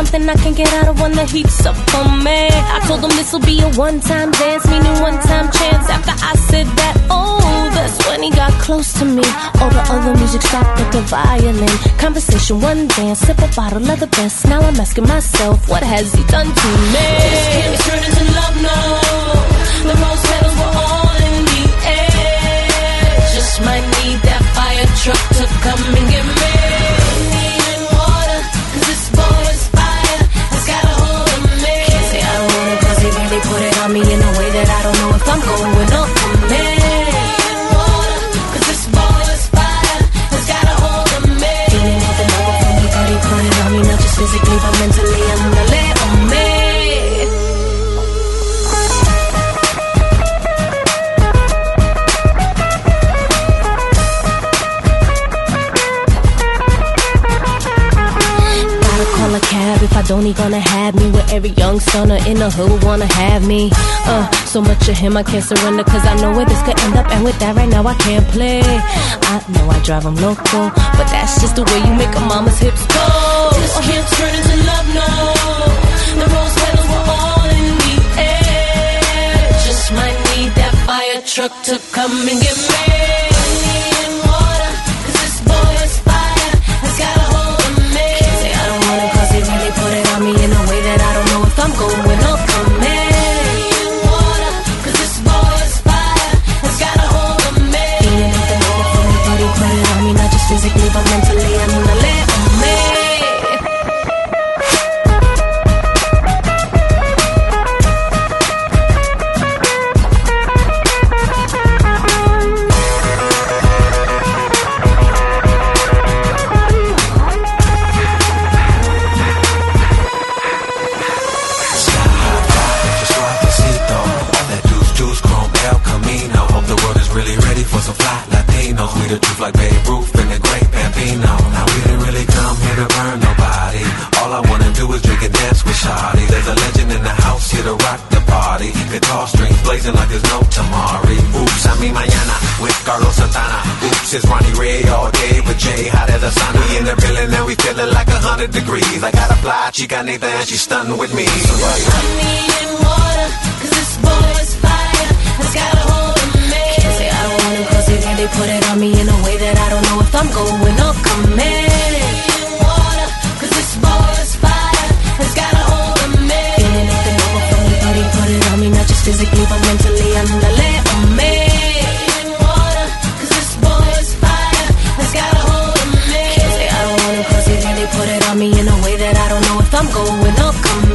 something I can't get out of when the heat's up on me. I told him this'll be a one-time dance, meaning one-time chance. After I said that, oh, that's when he got close to me. All the other music stopped but the violin. Conversation, one dance, sip a bottle of the best. Now I'm asking myself, what has he done to me? This can't be turned into love, no. The rose petals were all in the air. Just might need that fire truck to come and get me. Need water, 'cause this boy is fire. Has got a hold of me. Can't say I don't want it 'cause he really put it on me in a way that I don't know if I'm going up for me. Water, 'cause this boy is fire. Has got a hold of me. Feeling nothing over for me, but he put it on me, not just physically but mentally. I'm gonna let on me. Call a cab if I don't, he gonna have me. With every young stunner in the hood wanna have me. So much of him I can't surrender, 'cause I know where this could end up. And with that right now I can't play. I know I drive him loco, but that's just the way you make a mama's hips go. This can't turn into love, no. The rose petals were all in the air. Just might need that fire truck to come and get me. Need water, 'cause this boy is fire. Has got a hold of me. Can't say I don't want it 'cause he really put it on me in a way that I don't know if I'm going up for me. Water, 'cause this boy is fire. Has got a hold of me. Feeling nothing over for me, but he put it on me, not just physically but mentally. I'm gonna let on me. The truth like Babe Ruth and the great Bambino. Now we didn't really come here to burn nobody. All I wanna do is drink and dance with Shawty. There's a legend in the house here to rock the party. Guitar strings blazing like there's no tomorrow. Oops, I mean mañana with Carlos Santana. Oops, it's Ronnie Ray all day with Jay hot as a sun. We in the building and we feeling like 100 degrees. I got a fly chica Nathan and she's stunning with me. So Honey and water, 'cause this boy is fire. Has got a hold of me. Can't say I don't want him 'cause he really put it on me in a way that I don't know if I'm going up. Come in, water, 'cause this boy is fire. Has got a hold of me. Feeling nothing over for me, but he put it on me, not just physically but mentally. I'm gonna let on me. Water, 'cause this boy is fire. Has got a hold of me. Can't say I don't want him 'cause he really put it on me in a way that I don't know if I'm going up. Come